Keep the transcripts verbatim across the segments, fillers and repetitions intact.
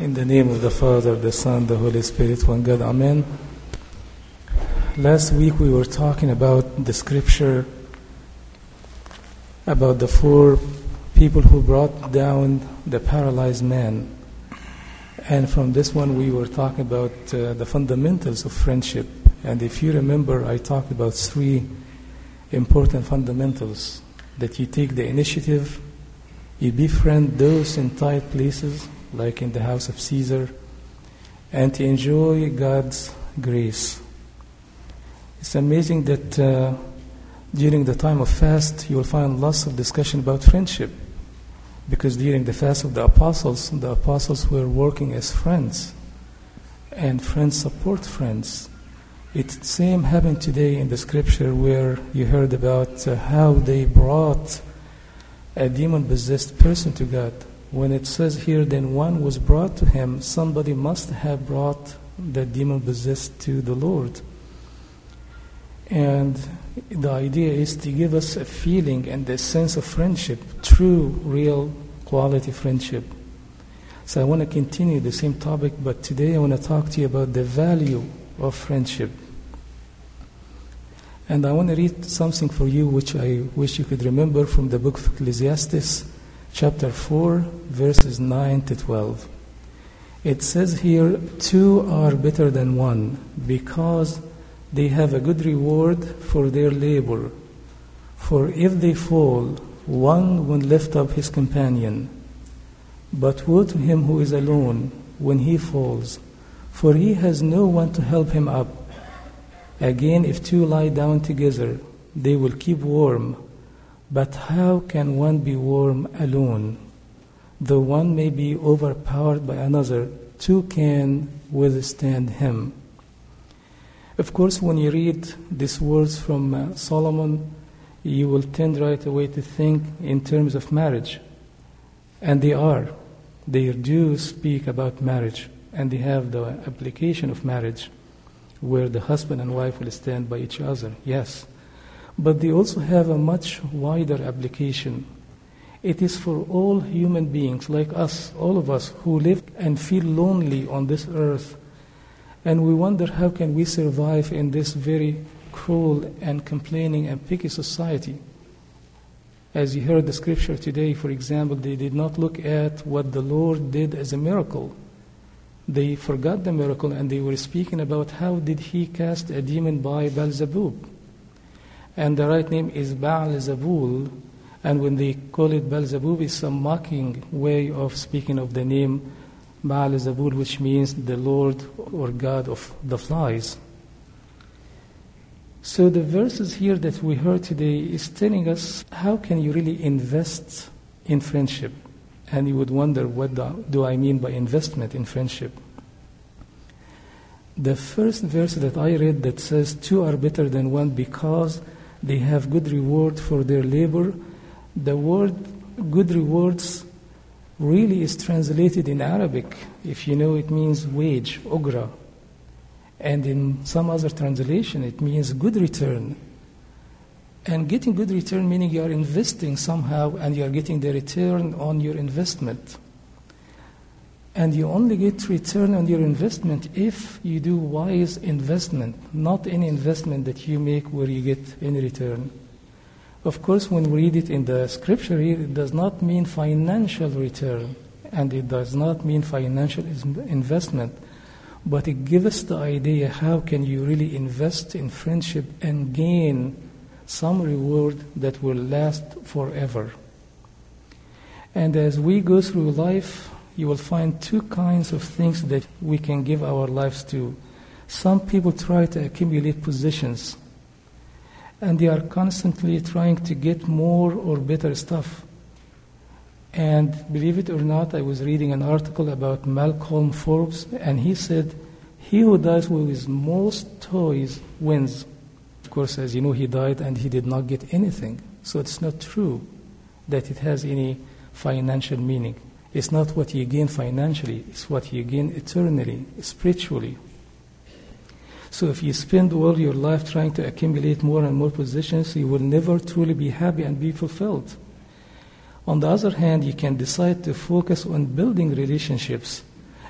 In the name of the Father, the Son, the Holy Spirit, one God, Amen. Last week we were talking about the scripture about the four people who brought down the paralyzed man. And from this one we were talking about uh, the fundamentals of friendship. And if you remember, I talked about three important fundamentals. That you take the initiative, you befriend those in tight places, like in the house of Caesar, and to enjoy God's grace. It's amazing that uh, during the time of fast, you will find lots of discussion about friendship. Because during the fast of the apostles, the apostles were working as friends. And friends support friends. It's the same happened today in the scripture where you heard about uh, how they brought a demon-possessed person to God. When it says here, then one was brought to him, somebody must have brought the demon-possessed to the Lord. And the idea is to give us a feeling and a sense of friendship, true, real, quality friendship. So I want to continue the same topic, but today I want to talk to you about the value of friendship. And I want to read something for you which I wish you could remember from the book of Ecclesiastes, chapter four, verses nine to twelve. It says here, two are better than one, because they have a good reward for their labor. For if they fall, one will lift up his companion. But woe to him who is alone when he falls, for he has no one to help him up. Again, if two lie down together, they will keep warm. But how can one be warm alone? Though one may be overpowered by another, two can withstand him. Of course, when you read these words from uh, Solomon, you will tend right away to think in terms of marriage. And they are. They do speak about marriage, and they have the application of marriage, where the husband and wife will stand by each other, yes. But they also have a much wider application. It is for all human beings, like us, all of us, who live and feel lonely on this earth. And we wonder how can we survive in this very cruel and complaining and picky society. As you heard the scripture today, for example, they did not look at what the Lord did as a miracle. They forgot the miracle, and they were speaking about how did he cast a demon by Beelzebub. And the right name is Baal-zebul, and when they call it Beelzebub, it's a mocking way of speaking of the name Baal-zebul, which means the Lord or God of the flies. So the verses here that we heard today is telling us how can you really invest in friendship. And you would wonder, what do I mean by investment in friendship? The first verse that I read that says, two are better than one because they have good reward for their labor. The word good rewards really is translated in Arabic. If you know, it means wage, ugra. And in some other translation, it means good return. And getting good return meaning you are investing somehow and you are getting the return on your investment. And you only get return on your investment if you do wise investment, not any investment that you make where you get any return. Of course, when we read it in the scripture here, it does not mean financial return, and it does not mean financial investment, but it gives us the idea how can you really invest in friendship and gain some reward that will last forever. And as we go through life, you will find two kinds of things that we can give our lives to. Some people try to accumulate positions, and they are constantly trying to get more or better stuff. And believe it or not, I was reading an article about Malcolm Forbes, and he said, he who dies with most toys wins. Of course, as you know, he died and he did not get anything. So it's not true that it has any financial meaning. It's not what you gain financially, it's what you gain eternally, spiritually. So if you spend all your life trying to accumulate more and more possessions, you will never truly be happy and be fulfilled. On the other hand, you can decide to focus on building relationships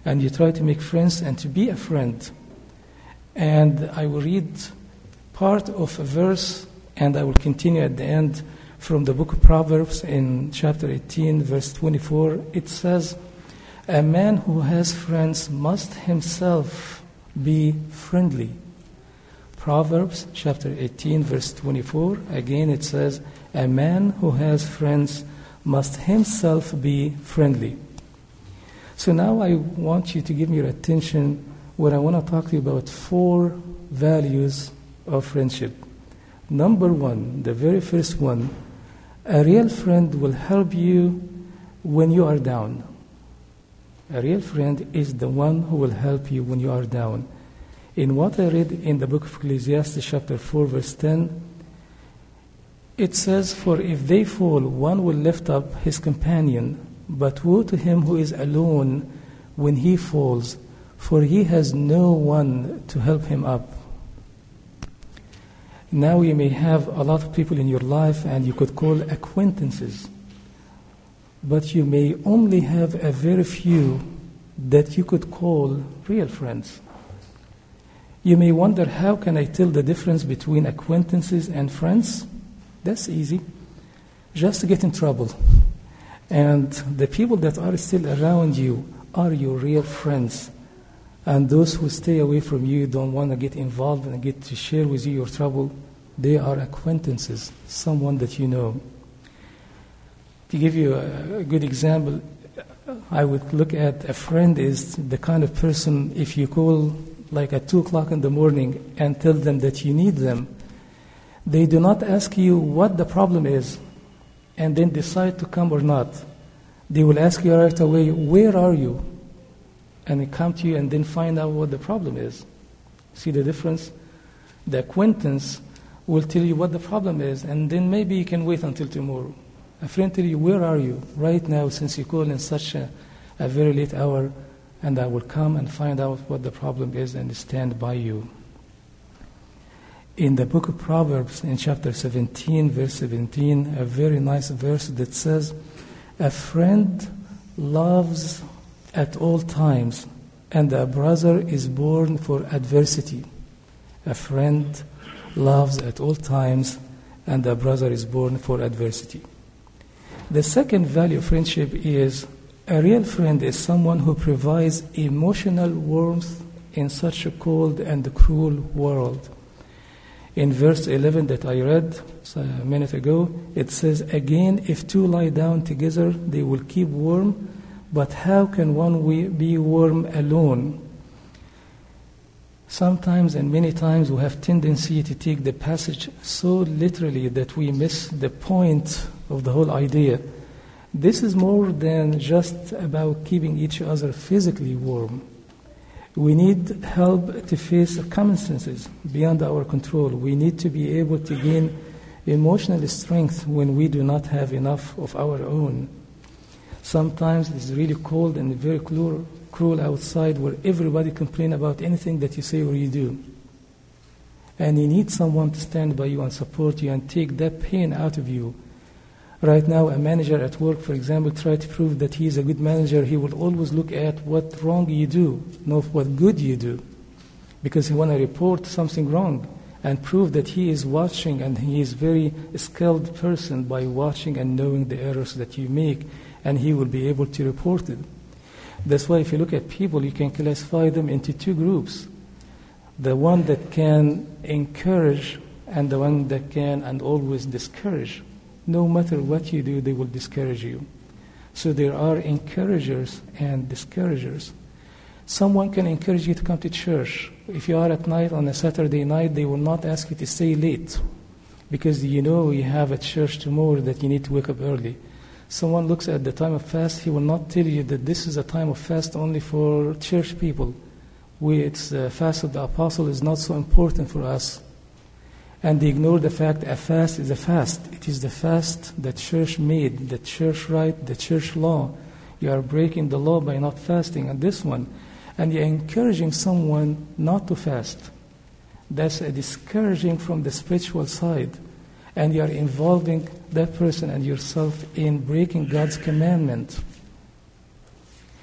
and you try to make friends and to be a friend. And I will read part of a verse, and I will continue at the end from the book of Proverbs in chapter eighteen, verse twenty-four. It says, "A man who has friends must himself be friendly." Proverbs chapter eighteen, verse twenty-four. Again, it says, "A man who has friends must himself be friendly." So now I want you to give me your attention when I want to talk to you about four values of friendship. Number one, the very first one, a real friend will help you when you are down. A real friend is the one who will help you when you are down. In what I read in the book of Ecclesiastes chapter four, verse ten, it says, "For if they fall, one will lift up his companion, but woe to him who is alone when he falls, for he has no one to help him up." Now you may have a lot of people in your life and you could call acquaintances, but you may only have a very few that you could call real friends. You may wonder, how can I tell the difference between acquaintances and friends? That's easy. Just get in trouble. And the people that are still around you are your real friends. And those who stay away from you, don't want to get involved and get to share with you your trouble, they are acquaintances, someone that you know. To give you a, a good example, I would look at a friend is the kind of person, if you call like at two o'clock in the morning and tell them that you need them, they do not ask you what the problem is and then decide to come or not. They will ask you right away, "Where are you?" And they come to you and then find out what the problem is. See the difference? The acquaintance will tell you what the problem is, and then maybe you can wait until tomorrow. A friend tell you, "Where are you right now, since you call in such a, a very late hour, and I will come and find out what the problem is and stand by you." In the book of Proverbs, in chapter seventeen, verse seventeen, a very nice verse that says, "A friend loves at all times, and a brother is born for adversity." A friend loves at all times, and a brother is born for adversity. The second value of friendship is a real friend is someone who provides emotional warmth in such a cold and cruel world. In verse eleven that I read a minute ago, it says, "Again, if two lie down together, they will keep warm, but how can one be warm alone?" Sometimes and many times we have tendency to take the passage so literally that we miss the point of the whole idea. This is more than just about keeping each other physically warm. We need help to face circumstances beyond our control. We need to be able to gain emotional strength when we do not have enough of our own. Sometimes it's really cold and very cruel, cruel outside, where everybody complains about anything that you say or you do. And you need someone to stand by you and support you and take that pain out of you. Right now, a manager at work, for example, try to prove that he is a good manager. He will always look at what wrong you do, not what good you do, because he want to report something wrong and prove that he is watching, and he is very skilled person by watching and knowing the errors that you make, and he will be able to report it. That's why if you look at people, you can classify them into two groups. The one that can encourage and the one that can and always discourage. No matter what you do, they will discourage you. So there are encouragers and discouragers. Someone can encourage you to come to church. If you are at night on a Saturday night, they will not ask you to stay late because you know you have a church tomorrow that you need to wake up early. Someone looks at the time of fast, he will not tell you that this is a time of fast only for church people. We, it's the fast of the apostle is not so important for us. And they ignore the fact a fast is a fast. It is the fast that church made, the church right, the church law. You are breaking the law by not fasting on this one. And you're encouraging someone not to fast. That's a discouraging from the spiritual side. And you are involving that person and yourself in breaking God's commandment.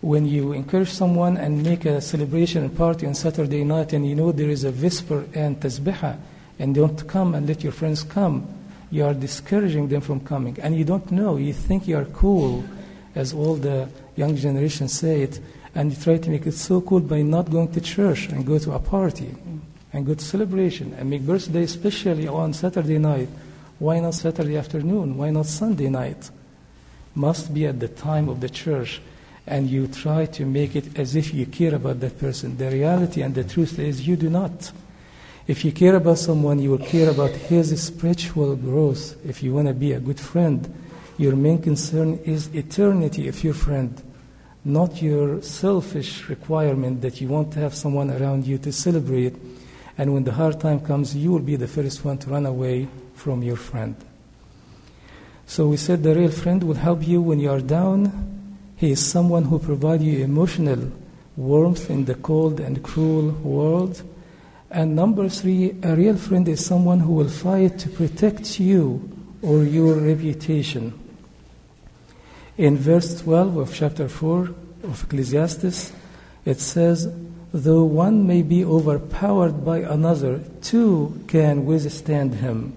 when you encourage someone and make a celebration and party on Saturday night and you know there is a whisper and tasbihah and don't come and let your friends come, you are discouraging them from coming. And you don't know, you think you are cool, as all the young generation say it, and you try to make it so cool by not going to church and go to a party and go to celebration and make birthday especially on Saturday night. Why not Saturday afternoon? Why not Sunday night? Must be at the time of the church. And you try to make it as if you care about that person. The reality and the truth is you do not. If you care about someone, you will care about his spiritual growth. If you want to be a good friend, your main concern is eternity of your friend, not your selfish requirement that you want to have someone around you to celebrate. And when the hard time comes, you will be the first one to run away from your friend. So we said the real friend will help you when you are down. He is someone who provides you emotional warmth in the cold and cruel world. And number three, a real friend is someone who will fight to protect you or your reputation. In verse twelve of chapter four of Ecclesiastes, it says, though one may be overpowered by another, two can withstand him.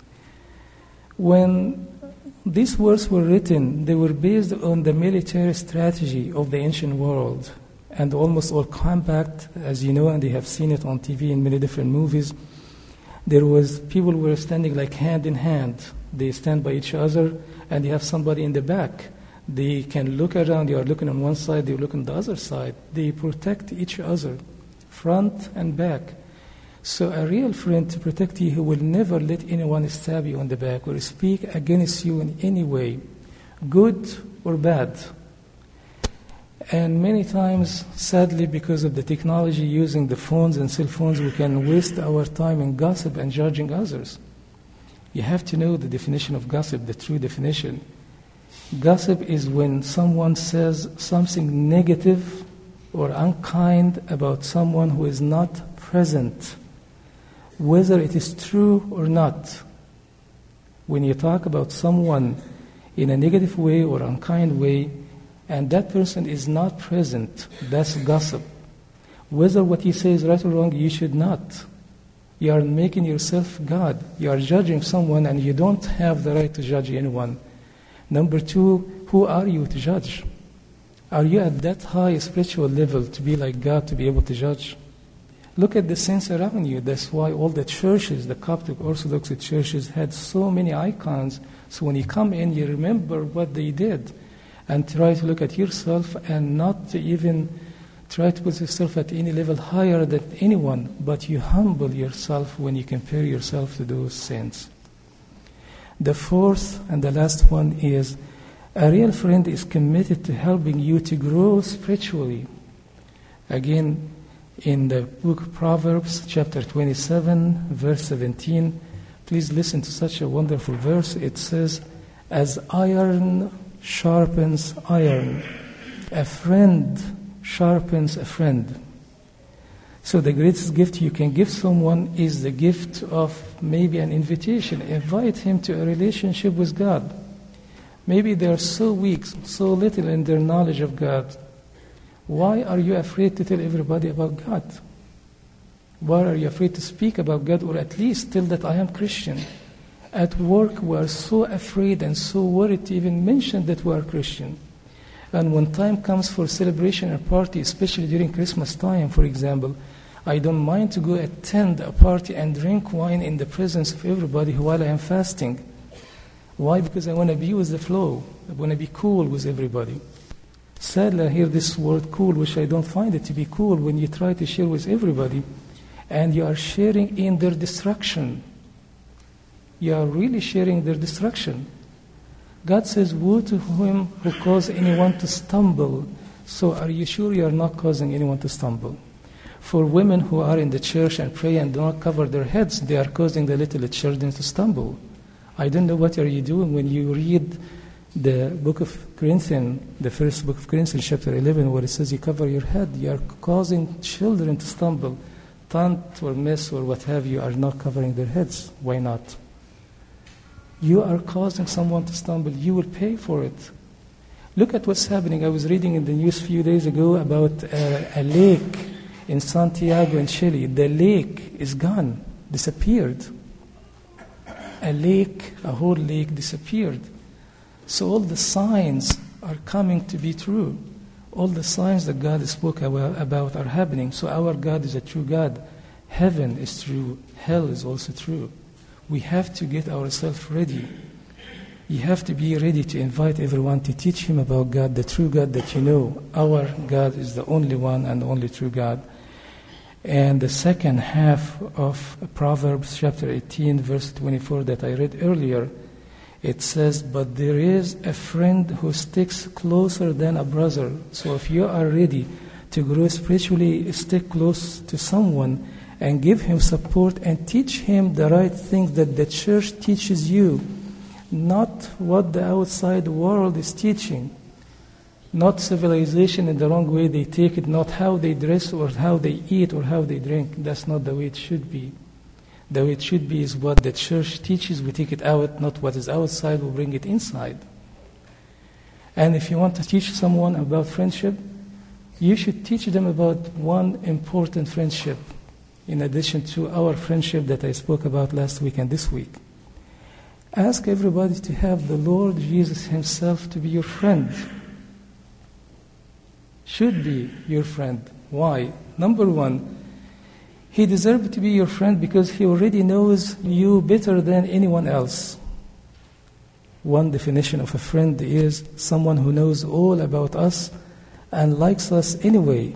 When these words were written, they were based on the military strategy of the ancient world, and almost all compact, as you know, and they have seen it on T V in many different movies. There was people were standing like hand in hand. They stand by each other, and you have somebody in the back. They can look around. You are looking on one side, they look on the other side. They protect each other, front and back. So a real friend to protect you, who will never let anyone stab you on the back or speak against you in any way, good or bad. And many times, sadly, because of the technology using the phones and cell phones, we can waste our time in gossip and judging others. You have to know the definition of gossip, the true definition. Gossip is when someone says something negative or unkind about someone who is not present, whether it is true or not. When you talk about someone in a negative way or unkind way, and that person is not present, that's gossip. Whether what you say is right or wrong, you should not. You are making yourself God. You are judging someone, and you don't have the right to judge anyone. Number two, who are you to judge? Are you at that high spiritual level to be like God, to be able to judge? Look at the saints around you. That's why all the churches, the Coptic Orthodox churches, had so many icons. So when you come in, you remember what they did. And try to look at yourself and not to even try to put yourself at any level higher than anyone, but you humble yourself when you compare yourself to those saints. The fourth and the last one is, a real friend is committed to helping you to grow spiritually. Again, in the book of Proverbs, chapter twenty-seven, verse seventeen, please listen to such a wonderful verse. It says, as iron sharpens iron, a friend sharpens a friend. So the greatest gift you can give someone is the gift of maybe an invitation. Invite him to a relationship with God. Maybe they are so weak, so little in their knowledge of God. Why are you afraid to tell everybody about God? Why are you afraid to speak about God, or at least tell that I am Christian? At work, we are so afraid and so worried to even mention that we are Christian. And when time comes for celebration or party, especially during Christmas time, for example, I don't mind to go attend a party and drink wine in the presence of everybody while I am fasting. Why? Because I want to be with the flow. I want to be cool with everybody. Sadly, I hear this word cool, which I don't find it to be cool when you try to share with everybody, and you are sharing in their destruction. You are really sharing their destruction. God says, woe to him who causes anyone to stumble. So are you sure you are not causing anyone to stumble? For women who are in the church and pray and do not cover their heads, they are causing the little children to stumble. I don't know what are you doing when you read the book of Corinthians, the first book of Corinthians, chapter eleven, where it says you cover your head. You are causing children to stumble. Tant or miss or what have you are not covering their heads. Why not? You are causing someone to stumble. You will pay for it. Look at what's happening. I was reading in the news a few days ago about uh, a lake in Santiago in Chile. The lake is gone, disappeared. A lake, a whole lake disappeared. So all the signs are coming to be true. All the signs that God spoke about are happening. So our God is a true God. Heaven is true. Hell is also true. We have to get ourselves ready. You have to be ready to invite everyone to teach him about God, the true God that you know. Our God is the only one and only true God. And the second half of Proverbs chapter eighteen, verse twenty-four that I read earlier, it says, but there is a friend who sticks closer than a brother. So if you are ready to grow spiritually, stick close to someone and give him support and teach him the right things that the church teaches you, not what the outside world is teaching, not civilization in the wrong way they take it, not how they dress or how they eat or how they drink. That's not the way it should be. The way it should be is what the church teaches, we take it out, not what is outside, we bring it inside. And if you want to teach someone about friendship, you should teach them about one important friendship, in addition to our friendship that I spoke about last week and this week. Ask everybody to have the Lord Jesus himself to be your friend. Should be your friend. Why? Number one, he deserves to be your friend because he already knows you better than anyone else. One definition of a friend is someone who knows all about us and likes us anyway.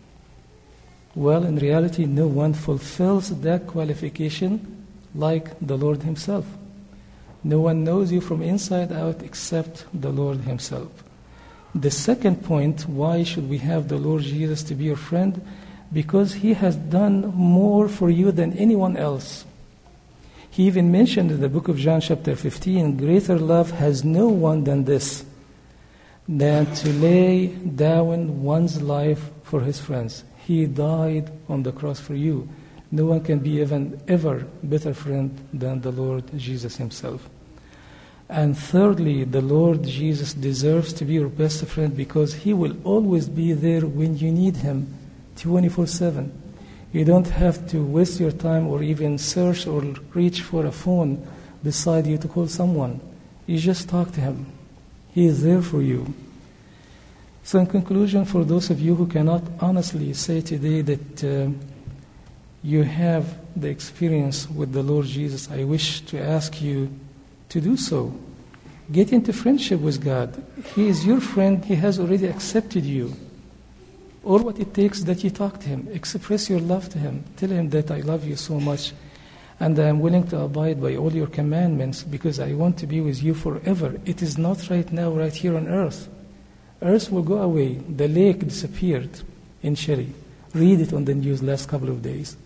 Well, in reality, no one fulfills that qualification like the Lord himself. No one knows you from inside out except the Lord himself. The second point, why should we have the Lord Jesus to be your friend? Because he has done more for you than anyone else. He even mentioned in the book of John chapter fifteen, greater love has no one than this, than to lay down one's life for his friends. He died on the cross for you. No one can be even ever better friend than the Lord Jesus himself. And thirdly, the Lord Jesus deserves to be your best friend because he will always be there when you need him, twenty-four seven. You don't have to waste your time or even search or reach for a phone beside you to call someone. You just talk to him. He is there for you. So in conclusion, for those of you who cannot honestly say today that uh, you have the experience with the Lord Jesus, I wish to ask you to do so. Get into friendship with God. He is your friend. He has already accepted you. All what it takes is that you talk to him. Express your love to him. Tell him that I love you so much and I am willing to abide by all your commandments because I want to be with you forever. It is not right now, right here on earth. Earth will go away. The lake disappeared in Chile. Read it on the news last couple of days.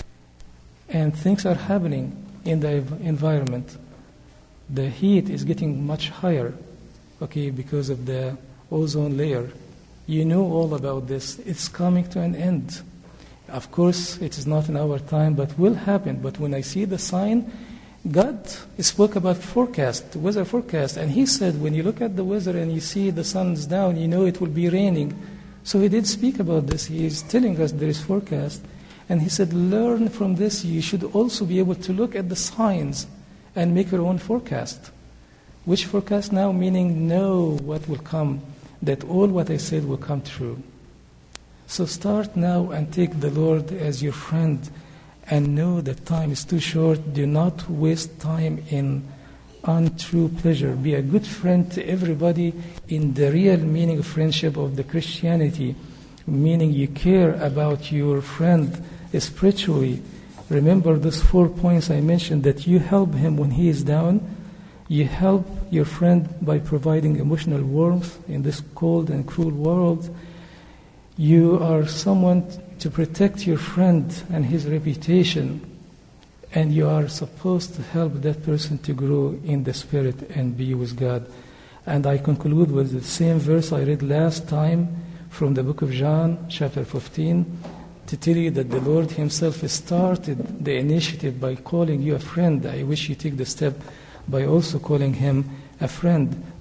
And things are happening in the environment. The heat is getting much higher, okay, because of the ozone layer. You know all about this. It's coming to an end. Of course, it is not in our time, but will happen. But when I see the sign, God spoke about forecast, weather forecast, and he said, when you look at the weather and you see the sun's down, you know it will be raining. So he did speak about this. He is telling us there is forecast. And he said, learn from this. You should also be able to look at the signs and make your own forecast. Which forecast now? Meaning know what will come, that all what I said will come true. So start now and take the Lord as your friend and know that time is too short. Do not waste time in untrue pleasure. Be a good friend to everybody in the real meaning of friendship of the Christianity, meaning you care about your friend spiritually. Remember those four points I mentioned, that you help him when he is down. You help your friend by providing emotional warmth in this cold and cruel world. You are someone to protect your friend and his reputation. And you are supposed to help that person to grow in the Spirit and be with God. And I conclude with the same verse I read last time from the book of John, chapter fifteen, to tell you that the Lord himself started the initiative by calling you a friend. I wish you take the step by also calling him a friend.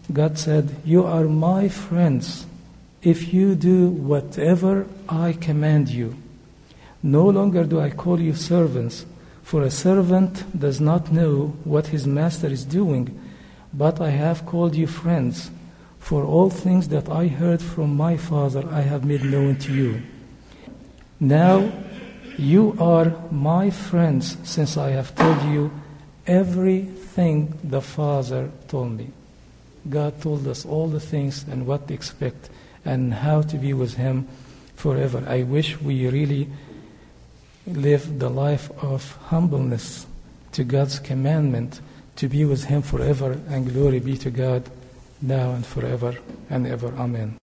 God said, "You are my friends if you do whatever I command you. No longer do I call you servants, for a servant does not know what his master is doing, but I have called you friends, for all things that I heard from my Father I have made known to you. Now you are my friends, since I have told you everything the Father told me." God told us all the things and what to expect and how to be with Him forever. I wish we really live the life of humbleness to God's commandment to be with Him forever, and glory be to God now and forever and ever. Amen.